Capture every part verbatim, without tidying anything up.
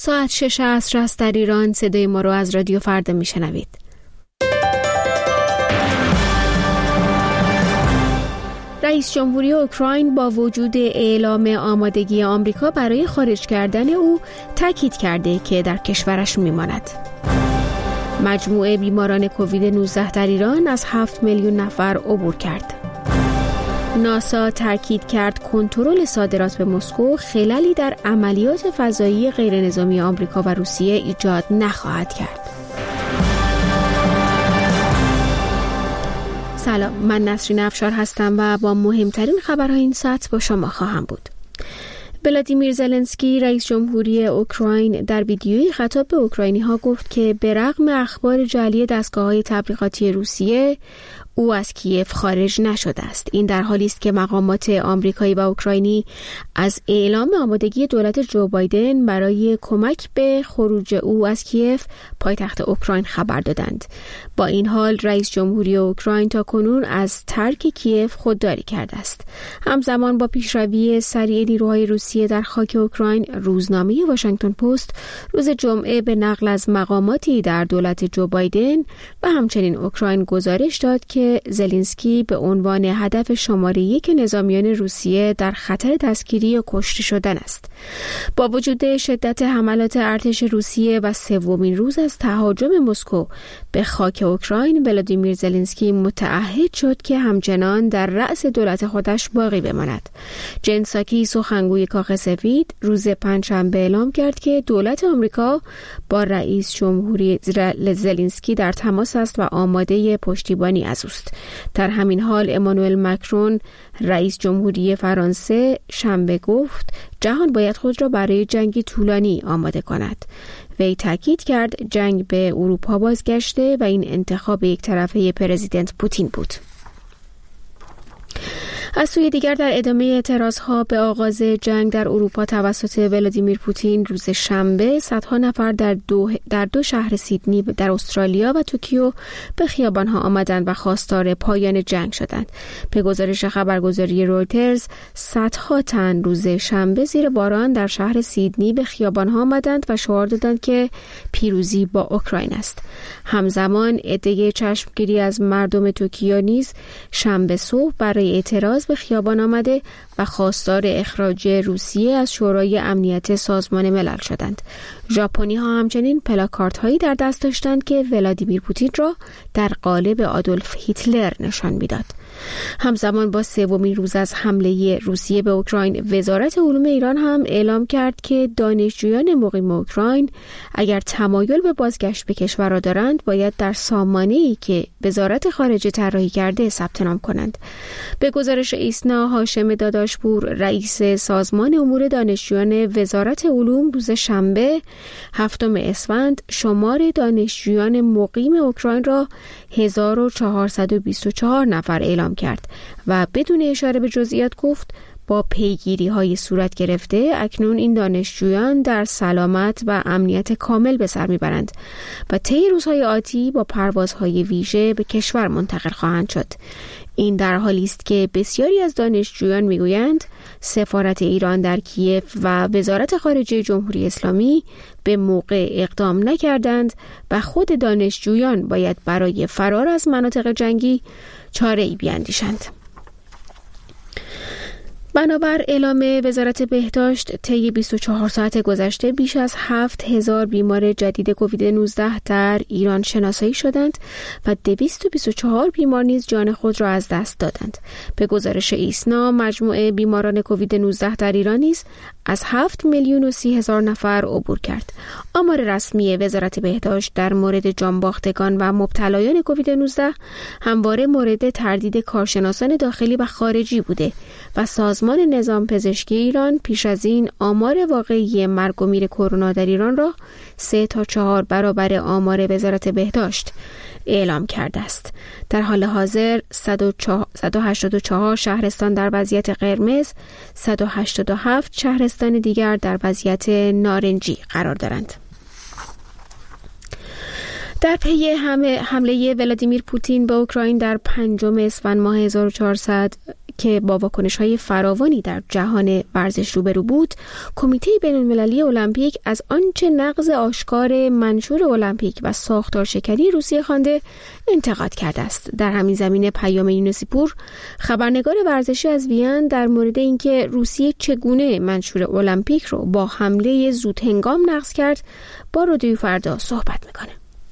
ساعت شش عصر است در ایران. صدای ما رو از رادیو فردا میشنوید. رئیس جمهوری اوکراین با وجود اعلام آمادگی آمریکا برای خارج کردن او تاکید کرده که در کشورش میماند. مجموع بیماران کووید نوزده در ایران از هفت میلیون نفر عبور کرد. ناسا تاکید کرد کنترل صادرات به مسکو خللی در عملیات فضایی غیرنظامی آمریکا و روسیه ایجاد نخواهد کرد. سلام، من نسرین افشار هستم و با مهمترین خبرهای این ساعت با شما خواهم بود. ولادیمیر زلنسکی رئیس جمهوری اوکراین در ویدیویی خطاب به اوکراینی‌ها گفت که به رغم اخبار جعلی دستگاه‌های تبلیغاتی روسیه، او از کیف خارج نشده است. این در حالی است که مقامات آمریکایی و اوکراینی از اعلام آمادگی دولت جو بایدن برای کمک به خروج او از کیف، پایتخت اوکراین، خبر دادند. با این حال رئیس جمهوری اوکراین تاکنون از ترک کیف خودداری کرده است. همزمان با پیشروی سریع نیروهای روسیه در خاک اوکراین، روزنامه واشنگتن پست روز جمعه به نقل از مقاماتی در دولت جو بایدن و همچنین اوکراین گزارش داد که زلنسکی به عنوان هدف شماره یک نظامیان روسیه در خطر دستگیری و کشته شدن است. با وجود شدت حملات ارتش روسیه و سومین روز از تهاجم مسکو به خاک اوکراین، ولادیمیر زلنسکی متعهد شد که همچنان در رأس دولت خودش باقی بماند. جن ساکی، سخنگوی کاخ سفید، روز پنجشنبه اعلام کرد که دولت آمریکا با رئیس جمهوری زلنسکی در تماس است و آماده پشتیبانی از اوست. در همین حال امانوئل مکرون رئیس جمهوری فرانسه شنبه گفت جهان باید خود را برای جنگی طولانی آماده کند. وی تاکید کرد جنگ به اروپا بازگشته و این انتخاب یک طرفه پرزیدنت پوتین بود. از سوی دیگر در ادامه اعتراضها به آغاز جنگ در اروپا توسط ولادیمیر پوتین، روز شنبه صدها نفر در دو در دو شهر سیدنی در استرالیا و توکیو به خیابانها آمدند و خواستار پایان جنگ شدند. به گزارش خبرگزاری رویترز، صدها تن روز شنبه زیر باران در شهر سیدنی به خیابانها آمدند و شعار دادند که پیروزی با اوکراین است. همزمان عده چشمگیری از مردم توکیو نیز شنبه صبح برای اعتراض به خیابان آمده و خواستار اخراج روسیه از شورای امنیت سازمان ملل شدند. ژاپنی ها همچنین پلاکاردهایی هایی در دست داشتند که ولادیمیر پوتین را در قالب آدولف هیتلر نشان میداد. همزمان با سومین روز از حمله روسیه به اوکراین، وزارت علوم ایران هم اعلام کرد که دانشجویان مقیم اوکراین اگر تمایل به بازگشت به کشور را دارند، باید در سامانه‌ای که وزارت خارجه طراحی کرده ثبت نام کنند. به گزارش ایسنا، هاشم داداشپور رئیس سازمان امور دانشجویان وزارت علوم روز شنبه هفتم اسفند شمار دانشجویان مقیم اوکراین را هزار و چهارصد و بیست و چهار نفر اعلام کرد و بدون اشاره به جزئیات گفت با پیگیری های صورت گرفته اکنون این دانشجویان در سلامت و امنیت کامل به سر میبرند و طی روزهای آتی با پروازهای ویژه به کشور منتقل خواهند شد. این در حالی است که بسیاری از دانشجویان میگویند سفارت ایران در کیف و وزارت خارجه جمهوری اسلامی به موقع اقدام نکردند و خود دانشجویان باید برای فرار از مناطق جنگی چاره‌ای بیاندیشند. بنابر اعلام وزارت بهداشت، طی بیست و چهار ساعت گذشته بیش از هفت هزار بیمار جدید کووید نوزده در ایران شناسایی شدند و دویست و بیست و چهار بیمار نیز جان خود را از دست دادند. به گزارش ایسنا، مجموع بیماران کووید نوزده در ایران نیز از هفت میلیون و سی هزار نفر عبور کرد. آمار رسمی وزارت بهداشت در مورد جانباختگان و مبتلایان کووید نوزده همواره مورد تردید کارشناسان داخلی و خارجی بوده و سازمان نظام پزشکی ایران پیش از این آمار واقعی مرگ و میر کرونا در ایران را سه تا چهار برابر آمار وزارت بهداشت اعلام کرده است. در حال حاضر صد و هشتاد و چهار شهرستان در وضعیت قرمز، صد و هشتاد و هفت شهرستان دیگر در وضعیت نارنجی قرار دارند. در پی همه حمله ولادیمیر پوتین به اوکراین در پنجم اسفند ماه هزار و چهارصد که با واکنش‌های فراوانی در جهان ورزش روبرو بود، کمیته بین‌المللی المپیک از آنچه نقض آشکار منشور المپیک و ساختار شکنی روسیه خوانده انتقاد کرده است. در همین زمینه پیام یونسپور، خبرنگار ورزشی از وین، در مورد اینکه روسیه چگونه منشور المپیک رو با حمله زودهنگام نقض کرد، با رادیو فردا صحبت میکنه.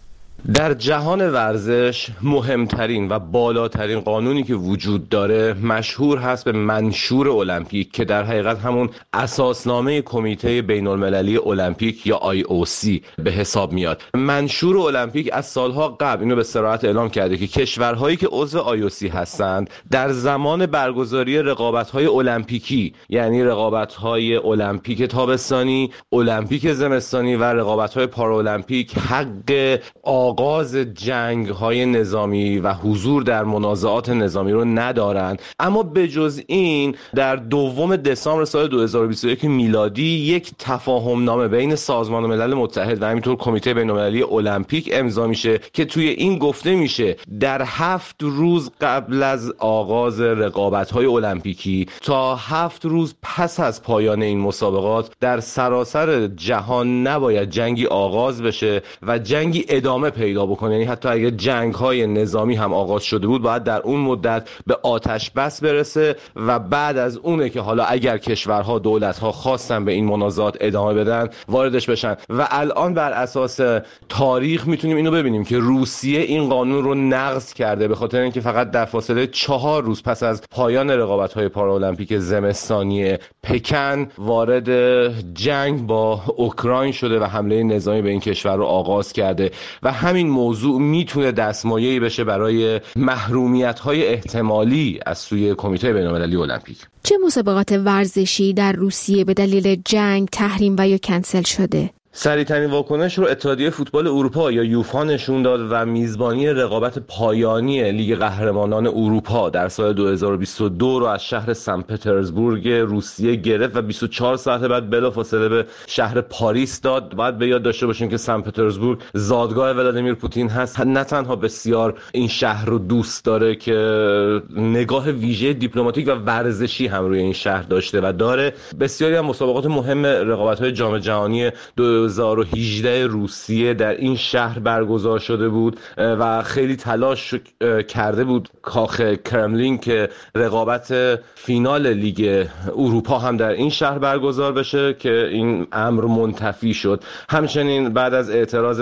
در جهان ورزش مهمترین و بالاترین قانونی که وجود داره مشهور هست به منشور المپیک که در حقیقت همون اساسنامه کمیته بین‌المللی المپیک یا آی او سی به حساب میاد. منشور المپیک از سالها قبل اینو به صراحت اعلام کرده که کشورهایی که عضو آی او سی هستند در زمان برگزاری رقابت‌های المپیکی، یعنی رقابت‌های المپیک تابستانی، المپیک زمستانی و رقابت‌های پارالمپیک، حق آغاز جنگ‌های نظامی و حضور در منازعات نظامی رو ندارند. اما به جز این در دوم دسامبر سال دو هزار و بیست و یک میلادی یک تفاهم نامه بین سازمان ملل متحد و همینطور کمیته بین‌المللی المپیک امضا میشه که توی این گفته میشه در هفت روز قبل از آغاز رقابت‌های المپیکی تا هفت روز پس از پایان این مسابقات در سراسر جهان نباید جنگی آغاز بشه و جنگی ادامه پیدا بکنه. یعنی حتی اگه جنگ‌های نظامی هم آغاز شده بود باید در اون مدت به آتش بس برسه و بعد از اونه که حالا اگر کشورها دولت‌ها خواستن به این منازعات ادامه بدن واردش بشن. و الان بر اساس تاریخ میتونیم اینو ببینیم که روسیه این قانون رو نقض کرده به خاطر اینکه فقط در فاصله چهار روز پس از پایان رقابت‌های پارالمپیک زمستانی پکن وارد جنگ با اوکراین شده و حمله نظامی به این کشور رو آغاز کرده و همین موضوع میتونه دستمایه‌ای بشه برای محرومیت‌های احتمالی از سوی کمیته بین‌المللی المپیک. چه مسابقات ورزشی در روسیه به دلیل جنگ تحریم و یا کنسل شده؟ سریع‌ترین واکنش رو اتحادیه فوتبال اروپا یا یوفا نشون داد و میزبانی رقابت پایانی لیگ قهرمانان اروپا در سال دو هزار و بیست و دو رو از شهر سن پترزبورگ روسیه گرفت و بیست و چهار ساعت بعد بلافاصله به شهر پاریس داد. باید به یاد داشته باشیم که سن پترزبورگ زادگاه ولادیمیر پوتین هست. نه تنها بسیار این شهر رو دوست داره که نگاه ویژه دیپلماتیک و ورزشی هم روی این شهر داشته و داره. بسیاری از مسابقات مهم رقابت‌های جام جهانی دو هزار و هجده روسیه در این شهر برگزار شده بود و خیلی تلاش کرده بود کاخ کرملین که رقابت فینال لیگ اروپا هم در این شهر برگزار بشه که این امر منتفی شد. همچنین بعد از اعتراض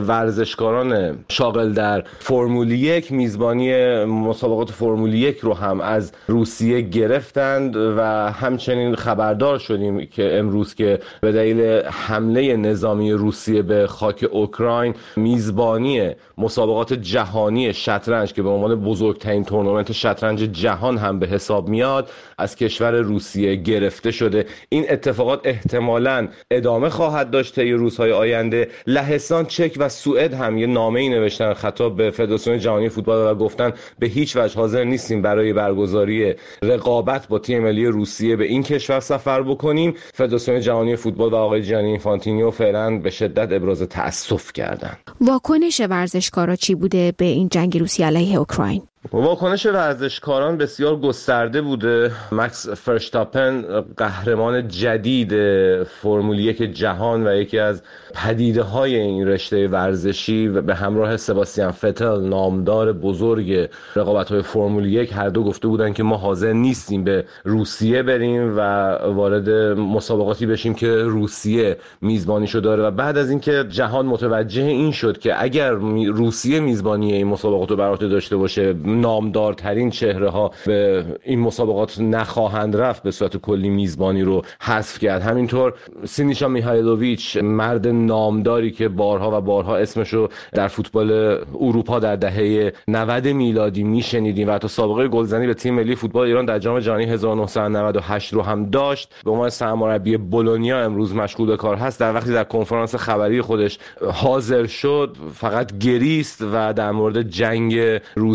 ورزشکاران شاغل در فرمول یک میزبانی مسابقات فرمول یک رو هم از روسیه گرفتند و همچنین خبردار شدیم که امروز که به دلیل حمله نظامی روسیه به خاک اوکراین میزبانی مسابقات جهانی شطرنج که به عنوان بزرگترین تورنمنت شطرنج جهان هم به حساب میاد از کشور روسیه گرفته شده. این اتفاقات احتمالاً ادامه خواهد داشت طی روزهای آینده. لهستان، چک و سوئد هم یه نامه‌ای نوشتن خطاب به فدراسیون جهانی فوتبال و گفتن به هیچ وجه حاضر نیستیم برای برگزاری رقابت با تیم ملی روسیه به این کشور سفر بکنیم. فدراسیون جهانی فوتبال و آقای جانی اینفانتینیو فعلا به شدت ابراز تأسف کردند. واکنش ورزشکارا چی بوده به این جنگ روسیه علیه اوکراین؟ واکنش ورزشکاران بسیار گسترده بوده. مکس فرشتاپن قهرمان جدید فرمول یک جهان و یکی از پدیده های این رشته ورزشی و به همراه سباستیان فتل نامدار بزرگ رقابت های فرمول یک هر دو گفته بودن که ما حاضر نیستیم به روسیه بریم و وارد مسابقاتی بشیم که روسیه میزبانیشو داره. و بعد از اینکه جهان متوجه این شد که اگر روسیه میزبانی این مسابقات رو بر عهده داشته باشه نامدارترین چهره ها به این مسابقات نخواهند رفت، به صورت کلی میزبانی رو حذف کرد. همینطور سینیشا میهایلوویچ، مرد نامداری که بارها و بارها اسمش رو در فوتبال اروپا در دهه نود میلادی میشنیدیم و حتی سابقه گلزنی به تیم ملی فوتبال ایران در جام جهانی هزار و نهصد و نود و هشت رو هم داشت، به عنوان سرمربی بولونیا امروز مشغول به کار هست. در وقتی در کنفرانس خبری خودش حاضر شد فقط گریست و در مورد جنگ روسیه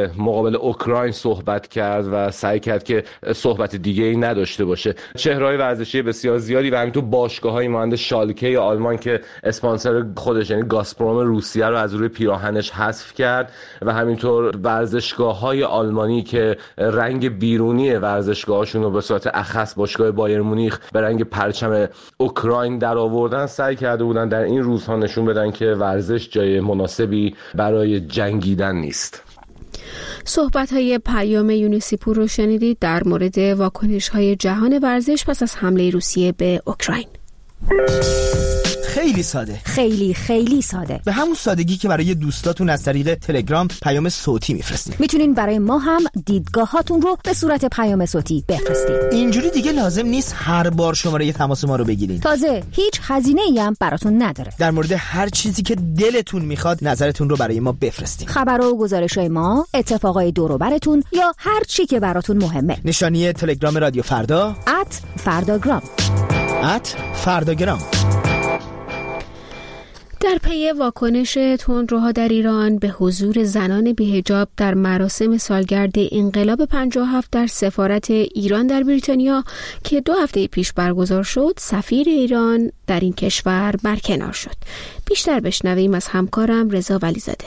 مقابل اوکراین صحبت کرد و سعی کرد که صحبت دیگه ای نداشته باشه. چهره‌های ورزشی بسیار زیادی و همینطور باشگاه‌های مانند شالکه آلمان که اسپانسر خودش یعنی گازپروم روسیه رو از روی پیراهنش حذف کرد و همینطور ورزشگاه‌های آلمانی که رنگ بیرونی ورزشگاه‌هاشون رو به صورت اخص باشگاه بایر مونیخ به رنگ پرچم اوکراین در آوردن سعی کرده بودن در این روزها نشون بدن که ورزش جای مناسبی برای جنگیدن نیست. صحبت‌های پیام یونسیپور رو شنیدید در مورد واکنش‌های جهان ورزش پس از حمله روسیه به اوکراین. خیلی ساده، خیلی خیلی ساده، به همون سادگی که برای دوستاتون از طریق تلگرام پیام صوتی میفرستید. میتونین برای ما هم دیدگاهاتون رو به صورت پیام صوتی بفرستید. اینجوری دیگه لازم نیست هر بار شماره تماس ما رو بگیرین. تازه هیچ هزینه‌ای هم براتون نداره. در مورد هر چیزی که دلتون میخواد نظرتون رو برای ما بفرستید. خبرها و گزارش‌های ما، اتفاقای دور و براتون یا هر چی که براتون مهمه. نشانی تلگرام رادیو فردا ات فرداگرام ات فرداگرام. در پی واکنش تندروها در ایران به حضور زنان بی‌حجاب در مراسم سالگرد انقلاب پنجاه و هفت در سفارت ایران در بریتانیا که دو هفته پیش برگزار شد، سفیر ایران در این کشور برکنار شد. بیشتر بشنویم از همکارم رضا ولیزاده.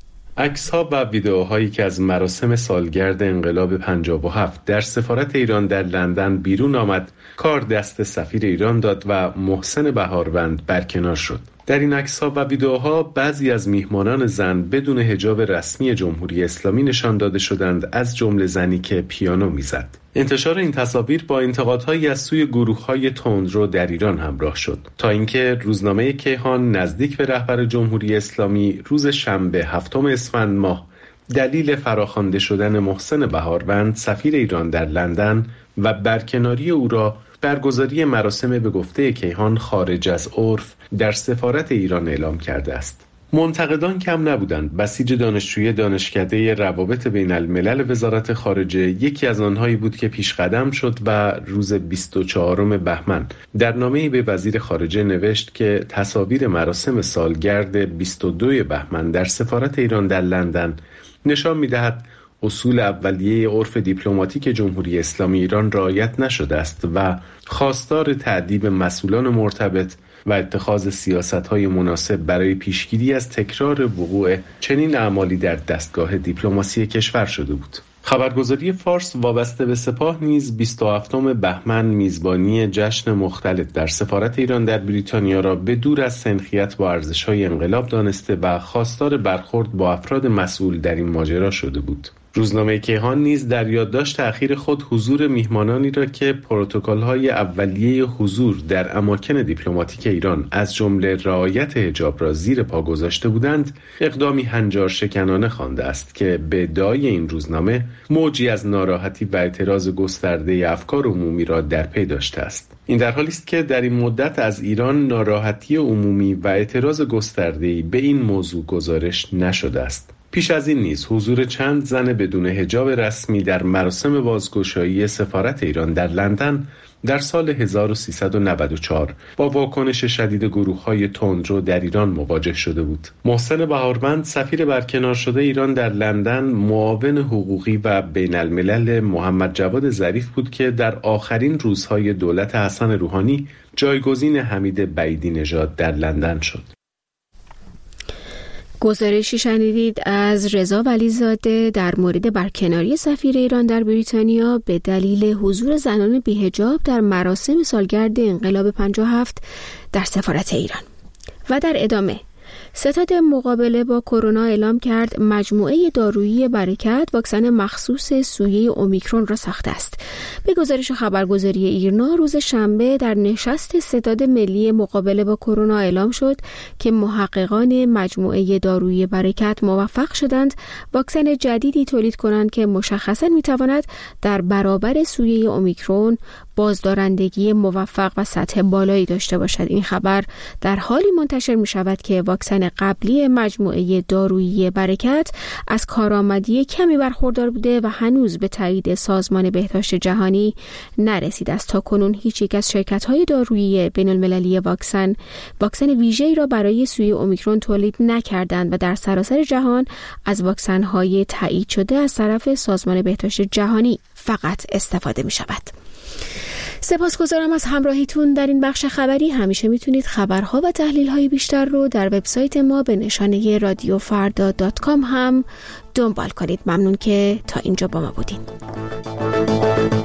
عکس‌ها و ویدئوهایی که از مراسم سالگرد انقلاب پنجاه و هفت در سفارت ایران در لندن بیرون آمد، کار دست سفیر ایران داد و محسن بهاروند برکنار شد. در این عکس‌ها و ویدئوها بعضی از میهمانان زن بدون حجاب رسمی جمهوری اسلامی نشان داده شدند، از جمله زنی که پیانو میزد. انتشار این تصاویر با انتقادهایی از سوی گروه‌های تندرو در ایران همراه شد تا اینکه روزنامه کیهان نزدیک به رهبر جمهوری اسلامی روز شنبه هفتم اسفند ماه دلیل فراخوانده شدن محسن بهاروند سفیر ایران در لندن و برکناری او را برگزاری مراسم به گفته کیهان خارج از عرف در سفارت ایران اعلام کرده است. منتقدان کم نبودند. بسیج دانشجوی دانشکده روابط بین الملل وزارت خارجه یکی از آنهایی بود که پیش قدم شد و روز بیست و چهارم بهمن در نامه‌ای به وزیر خارجه نوشت که تصاویر مراسم سالگرد بیست و دوم بهمن در سفارت ایران در لندن نشان می‌دهد اصول اولیه عرف دیپلماتیک جمهوری اسلامی ایران رعایت نشده است و خواستار تأدیب مسئولان مرتبط و اتخاذ سیاست‌های مناسب برای پیشگیری از تکرار وقوع چنین اعمالی در دستگاه دیپلماسی کشور شده بود. خبرگزاری فارس وابسته به سپاه نیز بیست و هفتم بهمن میزبانی جشن مختلط در سفارت ایران در بریتانیا را به دور از سنخیت با ارزش‌های انقلاب دانسته و خواستار برخورد با افراد مسئول در این ماجرا شده بود. روزنامه کیهان نیز در یادداشت اخیر خود حضور میهمانانی را که پروتکل‌های اولیه حضور در اماکن دیپلماتیک ایران از جمله رعایت حجاب را زیر پا گذاشته بودند، اقدامی هنجار شکنانه خوانده است که به ادعای این روزنامه موجی از ناراحتی و اعتراض گسترده افکار عمومی را در پی داشته است. این در حالی است که در این مدت از ایران ناراحتی عمومی و اعتراض گسترده‌ای به این موضوع گزارش نشده است. پیش از این نیز حضور چند زن بدون حجاب رسمی در مراسم بازگشایی سفارت ایران در لندن در سال هزار و سیصد و نود و چهار با واکنش شدید گروه‌های تندرو در ایران مواجه شده بود. محسن بهاروند سفیر برکنار شده ایران در لندن معاون حقوقی و بین الملل محمد جواد ظریف بود که در آخرین روزهای دولت حسن روحانی جایگزین حمید بعیدی نژاد در لندن شد. گزارشی شنیدید از رضا ولیزاده در مورد برکناری سفیر ایران در بریتانیا به دلیل حضور زنان بی‌حجاب در مراسم سالگرد انقلاب پنجاه و هفت در سفارت ایران. و در ادامه ستاد مقابله با کرونا اعلام کرد مجموعه دارویی برکت واکسن مخصوص سویه اومیکرون را ساخته است. به گزارش خبرگزاری ایرنا روز شنبه در نشست ستاد ملی مقابله با کرونا اعلام شد که محققان مجموعه دارویی برکت موفق شدند واکسن جدیدی تولید کنند که مشخصاً میتواند در برابر سویه اومیکرون بازدارندگی موفق و سطح بالایی داشته باشد. این خبر در حالی منتشر می شود که واکسن قبلی مجموعه دارویی برکت از کارآمدی کمی برخوردار بوده و هنوز به تایید سازمان بهداشت جهانی نرسیده است. تاکنون هیچ یک از شرکت‌های دارویی بین‌المللی واکسن واکسن ویژه‌ای را برای سویه اومیکرون تولید نکردند و در سراسر جهان از واکسن‌های تایید شده از طرف سازمان بهداشت جهانی فقط استفاده می شود. سپاسگزارم از همراهیتون در این بخش خبری. همیشه میتونید خبرها و تحلیل‌های بیشتر رو در وبسایت ما به نشانه رادیو فردا دات کام هم دنبال کنید. ممنون که تا اینجا با ما بودین.